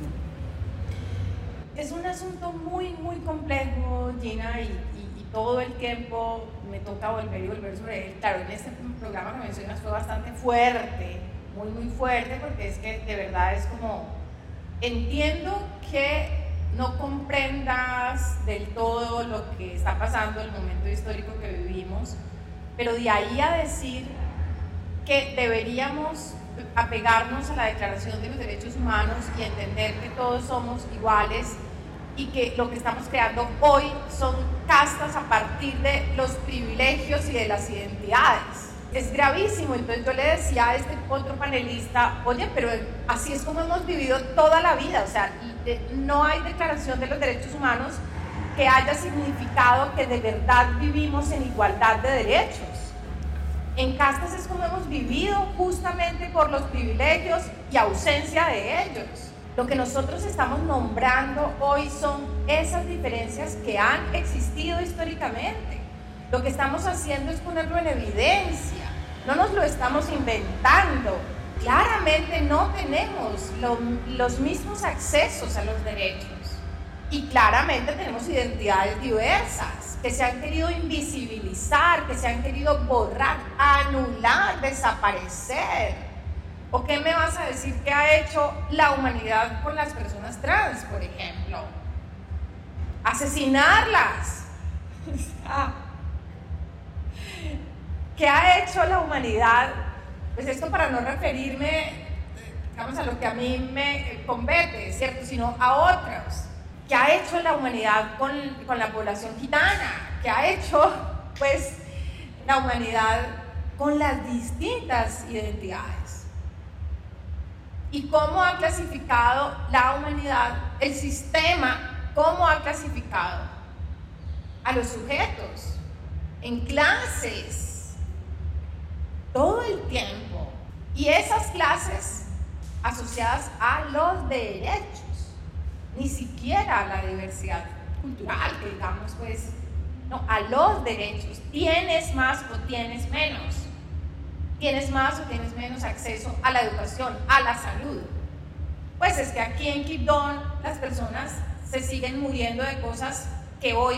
Es un asunto muy, muy complejo, Gina, y, y, y todo el tiempo me toca volver y volver sobre él. Claro, en este programa que mencionas fue bastante fuerte, muy, muy fuerte, porque es que de verdad es como, entiendo que no comprendas del todo lo que está pasando, el momento histórico que vivimos, pero de ahí a decir que deberíamos apegarnos a la Declaración de los Derechos Humanos y entender que todos somos iguales y que lo que estamos creando hoy son castas a partir de los privilegios y de las identidades. Es gravísimo. Entonces yo le decía a este otro panelista, oye, pero así es como hemos vivido toda la vida, o sea, no hay Declaración de los Derechos Humanos que haya significado que de verdad vivimos en igualdad de derechos. En castas es como hemos vivido justamente por los privilegios y ausencia de ellos. Lo que nosotros estamos nombrando hoy son esas diferencias que han existido históricamente. Lo que estamos haciendo es ponerlo en evidencia, no nos lo estamos inventando. Claramente no tenemos lo, los mismos accesos a los derechos y claramente tenemos identidades diversas que se han querido invisibilizar, que se han querido borrar, anular, desaparecer. ¿O qué me vas a decir que ha hecho la humanidad con las personas trans, por ejemplo? Asesinarlas. ¿Qué ha hecho la humanidad? Pues esto para no referirme, digamos, a lo que a mí me compete, ¿cierto? Sino a otros. ¿Qué ha hecho la humanidad con, con la población gitana? ¿Qué ha hecho, pues, la humanidad con las distintas identidades? ¿Y cómo ha clasificado la humanidad, el sistema, cómo ha clasificado a los sujetos en clases todo el tiempo? Y esas clases asociadas a los derechos, ni siquiera a la diversidad cultural, que digamos, pues, no, a los derechos. ¿Tienes más o tienes menos? ¿Tienes más o tienes menos acceso a la educación, a la salud? pues es que aquí en Quibdó las personas se siguen muriendo de cosas que hoy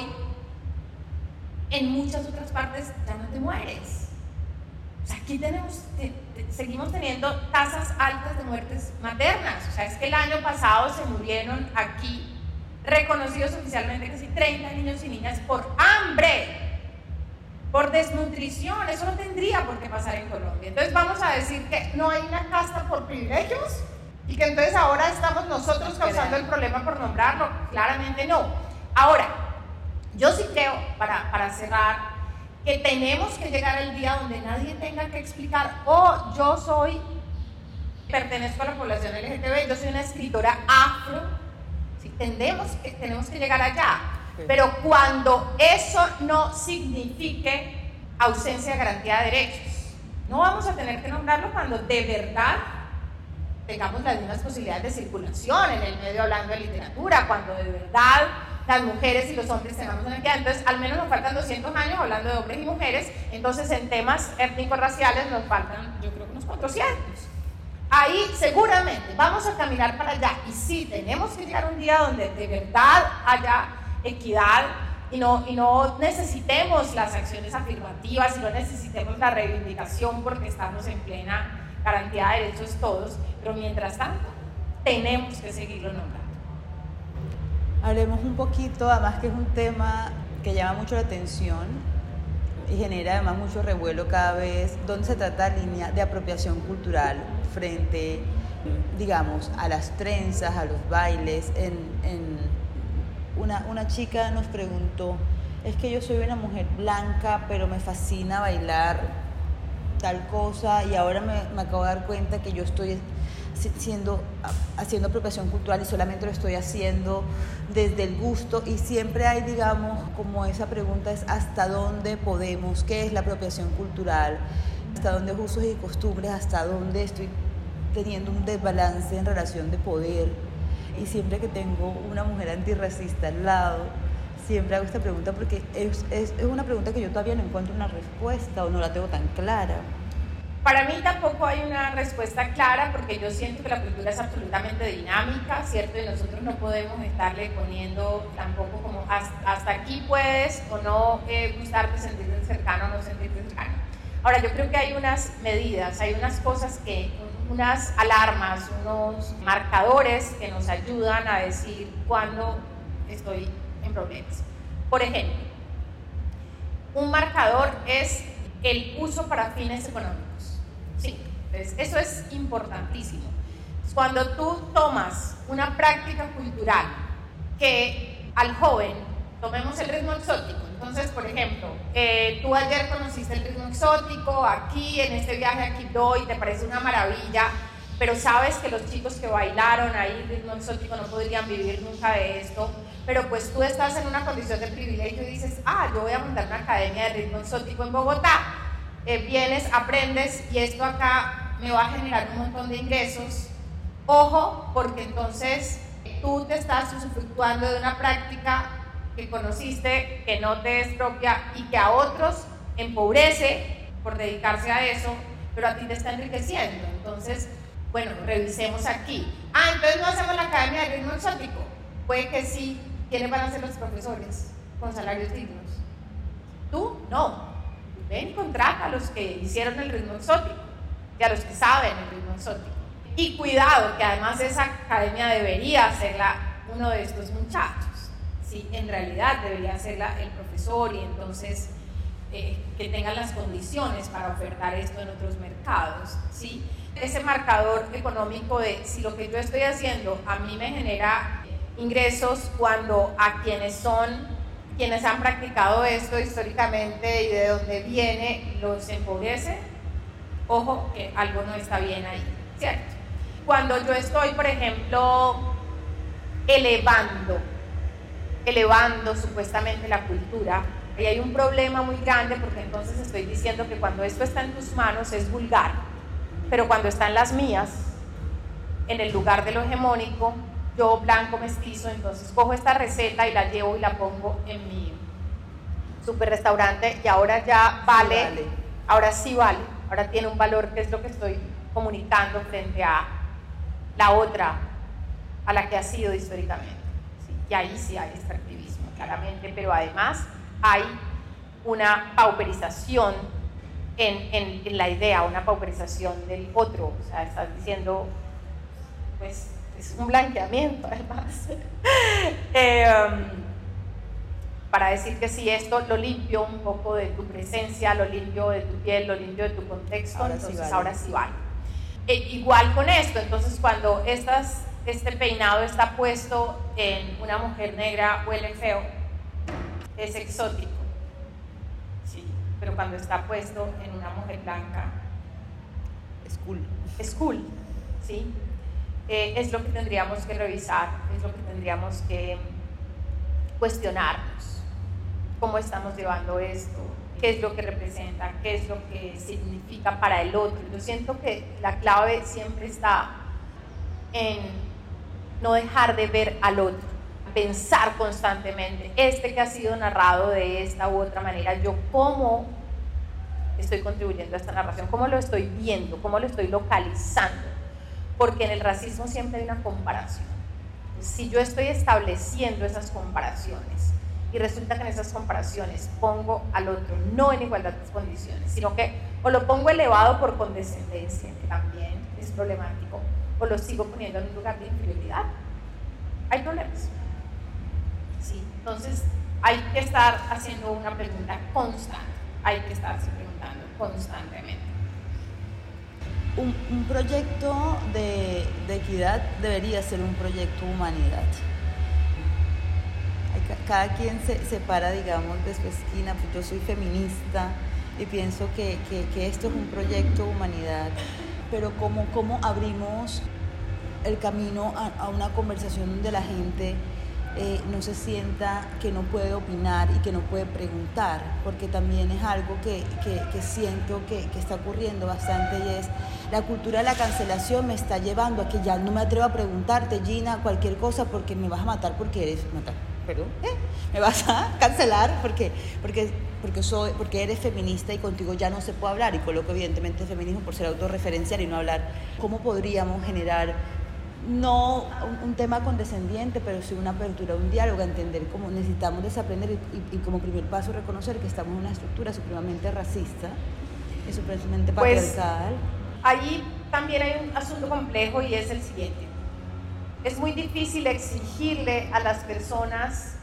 en muchas otras partes ya no te mueres. O sea, aquí tenemos, te, te, seguimos teniendo tasas altas de muertes maternas. O sea, es que el año pasado se murieron aquí, reconocidos oficialmente, casi treinta niños y niñas por hambre, por desnutrición. Eso no tendría por qué pasar en Colombia. Entonces vamos a decir que no hay una casta por privilegios y que entonces ahora estamos nosotros causando el problema por nombrarlo. Claramente no. Ahora, yo sí creo, para, para cerrar, que tenemos que llegar al día donde nadie tenga que explicar, oh, yo soy, pertenezco a la población L G T B, yo soy una escritora afro. Sí, tenemos, que, tenemos que llegar allá. Pero cuando eso no signifique ausencia de garantía de derechos, no vamos a tener que nombrarlo cuando de verdad tengamos las mismas posibilidades de circulación en el medio hablando de literatura, cuando de verdad las mujeres y los hombres tengamos una equidad. Entonces al menos nos faltan doscientos años hablando de hombres y mujeres. Entonces en temas étnico-raciales nos faltan, yo creo que unos cuatrocientos. Ahí seguramente vamos a caminar para allá, y sí, tenemos que llegar a un día donde de verdad haya equidad y no, y no necesitemos las acciones afirmativas y no necesitemos la reivindicación porque estamos en plena garantía de derechos todos, pero mientras tanto tenemos que seguirlo nombrando. Hablemos un poquito, además que es un tema que llama mucho la atención y genera además mucho revuelo cada vez, donde se trata la línea de apropiación cultural frente, digamos, a las trenzas, a los bailes. En, en una, una chica nos preguntó, es que yo soy una mujer blanca, pero me fascina bailar tal cosa, y ahora me, me acabo de dar cuenta que yo estoy siendo, haciendo apropiación cultural y solamente lo estoy haciendo desde el gusto. Y siempre hay, digamos, como esa pregunta es ¿hasta dónde podemos? ¿Qué es la apropiación cultural? ¿Hasta dónde usos y costumbres? ¿Hasta dónde estoy teniendo un desbalance en relación de poder? Y siempre que tengo una mujer antirracista al lado, siempre hago esta pregunta porque es, es, es una pregunta que yo todavía no encuentro una respuesta o no la tengo tan clara. Para mí tampoco hay una respuesta clara, porque yo siento que la cultura es absolutamente dinámica, ¿cierto? Y nosotros no podemos estarle poniendo tampoco como hasta aquí puedes o no eh, gustarte, sentirte cercano o no sentirte cercano. Ahora, yo creo que hay unas medidas, hay unas cosas que, unas alarmas, unos marcadores que nos ayudan a decir cuándo estoy en problemas. Por ejemplo, un marcador es el uso para fines económicos. Sí, entonces eso es importantísimo. Cuando tú tomas una práctica cultural que al joven, tomemos el ritmo exótico, entonces, por ejemplo, eh, tú ayer conociste el ritmo exótico aquí en este viaje a Quibdó y te parece una maravilla, pero sabes que los chicos que bailaron ahí el ritmo exótico no podrían vivir nunca de esto, pero pues tú estás en una condición de privilegio y dices, ah, yo voy a montar una academia de ritmo exótico en Bogotá. Eh, vienes, aprendes y esto acá me va a generar un montón de ingresos. Ojo, porque entonces tú te estás usufructuando de una práctica que conociste, que no te es propia y que a otros empobrece por dedicarse a eso, pero a ti te está enriqueciendo. Entonces, bueno, revisemos aquí. Ah, entonces no hacemos la academia de ritmo exótico. Puede que sí. ¿Quiénes van a ser los profesores con salarios dignos? Tú, no. Ven y contrata a los que hicieron el ritmo exótico y a los que saben el ritmo exótico. Y cuidado, que además esa academia debería hacerla uno de estos muchachos. ¿Sí? En realidad debería hacerla el profesor y entonces eh, que tengan las condiciones para ofertar esto en otros mercados. ¿Sí? Ese marcador económico de si lo que yo estoy haciendo a mí me genera ingresos cuando a quienes son quienes han practicado esto históricamente y de dónde viene los empobrece, ojo que algo no está bien ahí, ¿cierto? Cuando yo estoy, por ejemplo, elevando, elevando supuestamente la cultura, ahí hay un problema muy grande porque entonces estoy diciendo que cuando esto está en tus manos es vulgar, pero cuando está en las mías, en el lugar de lo hegemónico, yo blanco mestizo, entonces cojo esta receta y la llevo y la pongo en mi super restaurante y ahora ya vale, sí vale, ahora sí vale, ahora tiene un valor que es lo que estoy comunicando frente a la otra a la que ha sido históricamente. ¿Sí? Y ahí sí hay extractivismo, claramente, pero además hay una pauperización en, en, en la idea, una pauperización del otro. O sea, estás diciendo, pues, es un blanqueamiento, además. eh, para decir que si esto lo limpio un poco de tu presencia, lo limpio de tu piel, lo limpio de tu contexto, ahora entonces sí vale. ahora sí vale. E, igual con esto, entonces cuando estas, este peinado está puesto en una mujer negra, huele feo, es exótico, sí, pero cuando está puesto en una mujer blanca, es cool. Es cool, ¿sí? Eh, es lo que tendríamos que revisar, es lo que tendríamos que cuestionarnos. ¿Cómo estamos llevando esto? ¿Qué es lo que representa? ¿Qué es lo que significa para el otro? Yo siento que la clave siempre está en no dejar de ver al otro, pensar constantemente, este que ha sido narrado de esta u otra manera, yo cómo estoy contribuyendo a esta narración, cómo lo estoy viendo, cómo lo estoy localizando, porque en el racismo siempre hay una comparación. Si yo estoy estableciendo esas comparaciones y resulta que en esas comparaciones pongo al otro no en igualdad de condiciones, sino que o lo pongo elevado por condescendencia, que también es problemático, o lo sigo poniendo en un lugar de inferioridad, hay problemas. Sí, entonces hay que estar haciendo una pregunta constante, hay que estarse preguntando constantemente. Un, un proyecto de, de equidad debería ser un proyecto de humanidad. Cada quien se, se para, digamos, de su esquina. Pues yo soy feminista y pienso que, que, que esto es un proyecto de humanidad, pero ¿cómo, cómo abrimos el camino a, a una conversación donde la gente eh, no se sienta que no puede opinar y que no puede preguntar? Porque también es algo que, que, que siento que, que está ocurriendo bastante, y es la cultura de la cancelación me está llevando a que ya no me atrevo a preguntarte, Gina, cualquier cosa, porque me vas a matar porque eres matar. Perdón, ¿eh? Me vas a cancelar porque, porque, porque, soy, porque eres feminista y contigo ya no se puede hablar, y coloco evidentemente el feminismo por ser autorreferencial y no hablar. ¿Cómo podríamos generar, no un, un tema condescendiente, pero sí una apertura, un diálogo, entender cómo necesitamos desaprender y, y, y como primer paso reconocer que estamos en una estructura supremamente racista y supremamente patriarcal? Pues, allí también hay un asunto complejo, y es el siguiente. Es muy difícil exigirle a las personas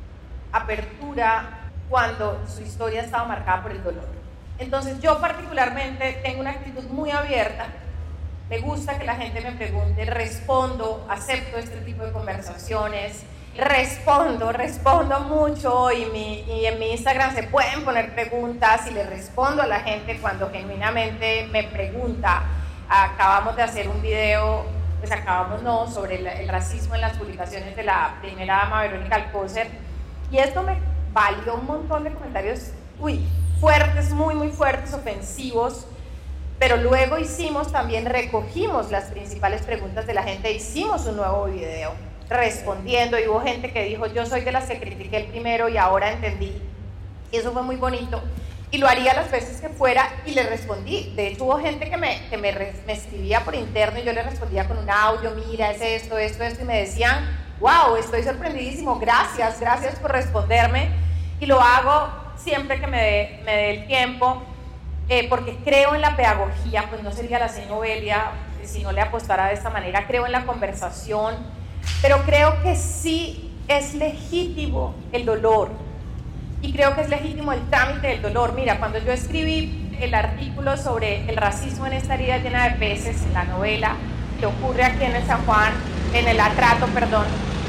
apertura cuando su historia ha estado marcada por el dolor. Entonces yo particularmente tengo una actitud muy abierta, me gusta que la gente me pregunte, respondo, acepto este tipo de conversaciones, respondo, respondo mucho, y, mi, y en mi Instagram se pueden poner preguntas y le respondo a la gente cuando genuinamente me pregunta. Acabamos de hacer un video, pues acabamos no, sobre el, el racismo en las publicaciones de la primera dama Verónica Alcócer, y esto me valió un montón de comentarios, uy, fuertes, muy muy fuertes, ofensivos, pero luego hicimos también, recogimos las principales preguntas de la gente, hicimos un nuevo video respondiendo, y hubo gente que dijo, yo soy de las que critiqué el primero y ahora entendí, y eso fue muy bonito. Y lo haría las veces que fuera, y le respondí. De hecho, hubo gente que me, que me, me escribía por interno y yo le respondía con un audio, mira, es esto, esto, esto, y me decían, wow, estoy sorprendidísimo, gracias, gracias por responderme. Y lo hago siempre que me dé me dé el tiempo, eh, porque creo en la pedagogía, pues no sería la señora Obelia si no le apostara de esta manera, creo en la conversación, pero creo que sí es legítimo el dolor. Y creo que es legítimo el trámite del dolor. Mira, cuando yo escribí el artículo sobre el racismo en esta herida llena de peces, en la novela que ocurre aquí en el San Juan, en el Atrato, perdón,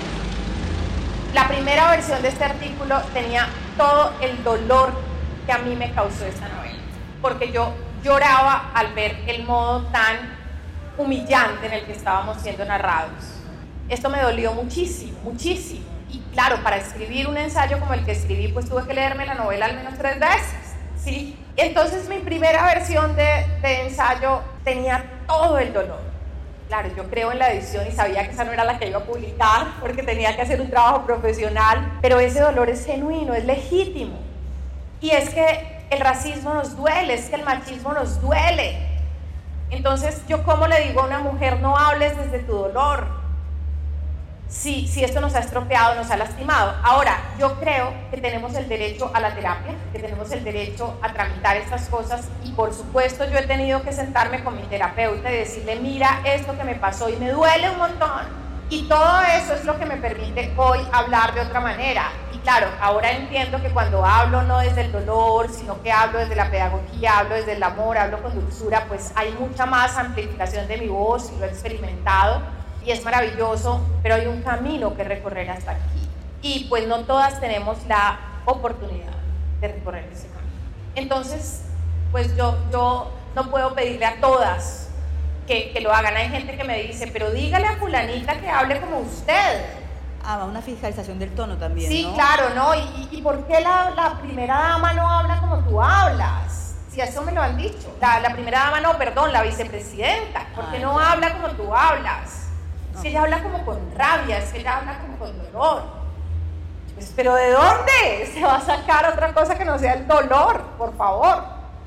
la primera versión de este artículo tenía todo el dolor que a mí me causó esta novela, porque yo lloraba al ver el modo tan humillante en el que estábamos siendo narrados. Esto me dolió muchísimo, muchísimo. Y claro, para escribir un ensayo como el que escribí, pues tuve que leerme la novela al menos tres veces, ¿sí? Entonces mi primera versión de, de ensayo tenía todo el dolor. Claro, yo creo en la edición y sabía que esa no era la que iba a publicar porque tenía que hacer un trabajo profesional, pero ese dolor es genuino, es legítimo. Y es que el racismo nos duele, es que el machismo nos duele. Entonces, ¿yo cómo le digo a una mujer, no hables desde tu dolor? si, si esto nos ha estropeado, nos ha lastimado. Ahora, yo creo que tenemos el derecho a la terapia, que tenemos el derecho a tramitar estas cosas, y por supuesto yo he tenido que sentarme con mi terapeuta y decirle, mira esto que me pasó y me duele un montón. Y todo eso es lo que me permite hoy hablar de otra manera. Y claro, ahora entiendo que cuando hablo no desde el dolor, sino que hablo desde la pedagogía, hablo desde el amor, hablo con dulzura, pues hay mucha más amplificación de mi voz y lo he experimentado y es maravilloso, pero hay un camino que recorrer hasta aquí. Y pues no todas tenemos la oportunidad de recorrer ese camino. Entonces, pues yo, yo no puedo pedirle a todas Que, que lo hagan. Hay gente que me dice, pero dígale a fulanita que hable como usted. Ah, una fiscalización del tono también, sí, ¿no? claro, ¿no? ¿Y, y por qué la, la primera dama no habla como tú hablas? Si eso me lo han dicho. La, la primera dama no, perdón, la vicepresidenta. ¿Por qué Ay, no ya. habla como tú hablas? No. Es que ella habla como con rabia, es que ella habla como con dolor. Pues, ¿pero de dónde se va a sacar otra cosa que no sea el dolor? Por favor.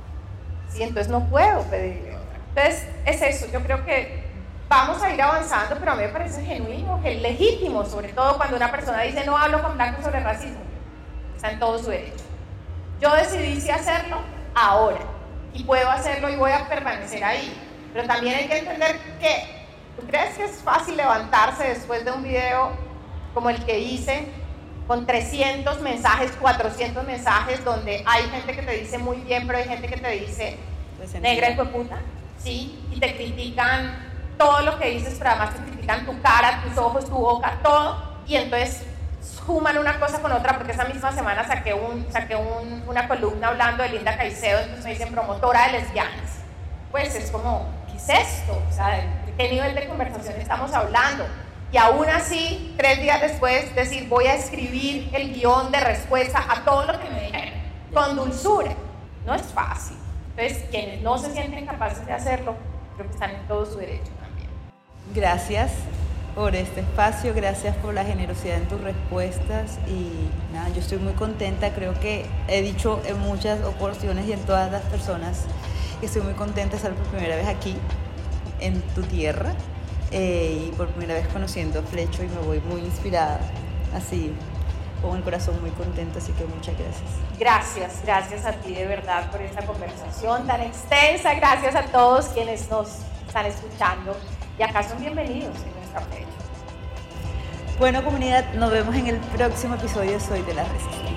Sí, entonces no puedo pedirle. Entonces, es eso, yo creo que vamos a ir avanzando, pero a mí me parece genuino, que legítimo, sobre todo cuando una persona dice no hablo con blancos sobre racismo, está en todo su derecho. Yo decidí sí hacerlo ahora, y puedo hacerlo y voy a permanecer ahí, pero también hay que entender que, ¿tú crees que es fácil levantarse después de un video como el que hice, con trescientos mensajes, cuatrocientos mensajes, donde hay gente que te dice muy bien, pero hay gente que te dice negra hijo de puta? Sí, y te critican todo lo que dices, pero además te critican tu cara, tus ojos, tu boca, todo, y entonces suman una cosa con otra, porque esa misma semana saqué, un, saqué un, una columna hablando de Linda Caicedo, entonces me dicen promotora de lesbianas. Pues es como, ¿qué es esto? O sea, ¿de qué nivel de conversación estamos hablando? Y aún así, tres días después, decir, voy a escribir el guión de respuesta a todo lo que me dijeron, con dulzura. No es fácil. Entonces, quienes no se sienten capaces de hacerlo, creo que están en todo su derecho también. Gracias por este espacio, gracias por la generosidad en tus respuestas y nada, yo estoy muy contenta, creo que he dicho en muchas ocasiones y en todas las personas que estoy muy contenta de estar por primera vez aquí, en tu tierra, eh, y por primera vez conociendo Flecho, y me voy muy inspirada, así, con el corazón muy contento, así que muchas gracias. Gracias, gracias a ti de verdad por esta conversación tan extensa, gracias a todos quienes nos están escuchando y acá son bienvenidos en nuestra fecha. Bueno, comunidad, nos vemos en el próximo episodio de Soy de la Resistencia.